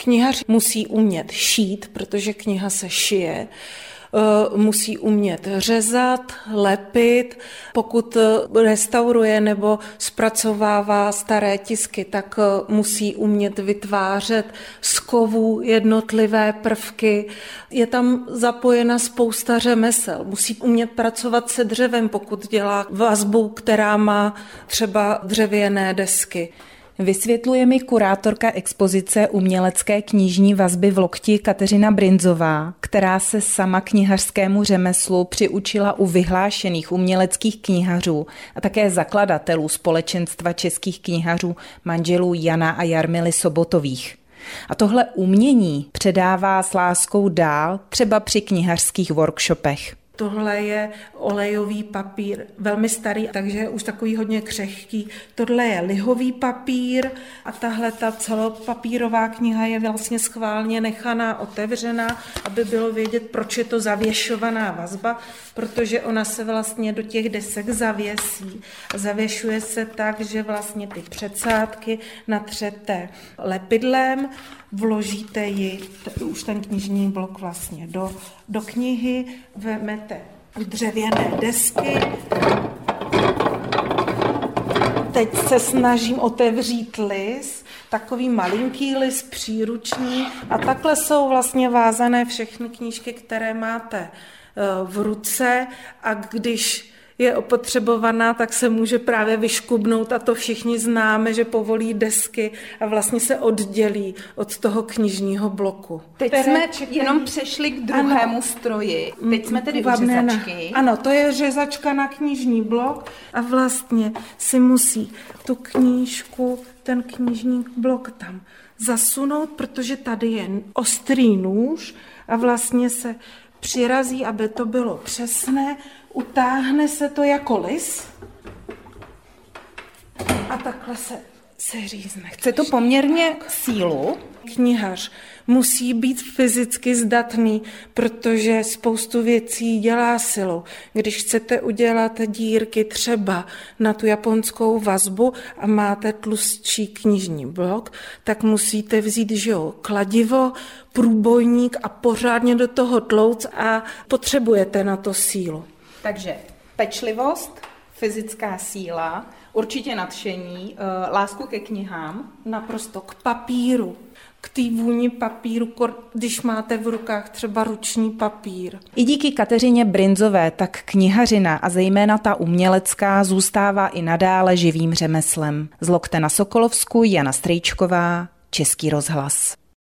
Knihař musí umět šít, protože kniha se šije, musí umět řezat, lepit. Pokud restauruje nebo zpracovává staré tisky, tak musí umět vytvářet z kovů jednotlivé prvky. Je tam zapojena spousta řemesel. Musí umět pracovat se dřevem, pokud dělá vazbu, která má třeba dřevěné desky. Vysvětluje mi kurátorka expozice umělecké knižní vazby v Lokti Kateřina Brinzová, která se sama knihařskému řemeslu přiučila u vyhlášených uměleckých knihařů a také zakladatelů Společenstva českých knihařů manželů Jana a Jarmily Sobotových. A tohle umění předává s láskou dál, třeba při knihařských workshopech. Tohle je olejový papír, velmi starý, takže je už takový hodně křehký. Tohle je lihový papír a tahle ta celopapírová kniha je vlastně schválně nechaná otevřená, aby bylo vědět, proč je to zavěšovaná vazba, protože ona se vlastně do těch desek zavěsí. Zavěšuje se tak, že vlastně ty předsádky natřete lepidlem, vložíte ji, už ten knižní blok vlastně do knihy, vezmete dřevěné desky. Teď se snažím otevřít lis, takový malinký lis příruční a takhle jsou vlastně vázané všechny knížky, které máte v ruce a když je opotřebovaná, tak se může právě vyškubnout a to všichni známe, že povolí desky a vlastně se oddělí od toho knižního bloku. Teď jsme jenom přešli k druhému stroji. Teď jsme tedy u řezačky. Ano, to je řezačka na knižní blok a vlastně si musí tu knížku, ten knižní blok tam zasunout, protože tady je ostrý nůž a vlastně se přirazí, aby to bylo přesné, utáhne se to jako lis a takhle se řízne. Chce to poměrně sílu. Knihař musí být fyzicky zdatný, protože spoustu věcí dělá silou. Když chcete udělat dírky třeba na tu japonskou vazbu a máte tlustší knižní blok, tak musíte vzít kladivo, průbojník a pořádně do toho tlouct a potřebujete na to sílu. Takže pečlivost, fyzická síla, určitě nadšení, lásku ke knihám. Naprosto k papíru, k té vůni papíru, když máte v rukách třeba ruční papír. I díky Kateřině Brinzové tak knihařina a zejména ta umělecká zůstává i nadále živým řemeslem. Z Lokte na Sokolovsku Jana Strejčková, Český rozhlas.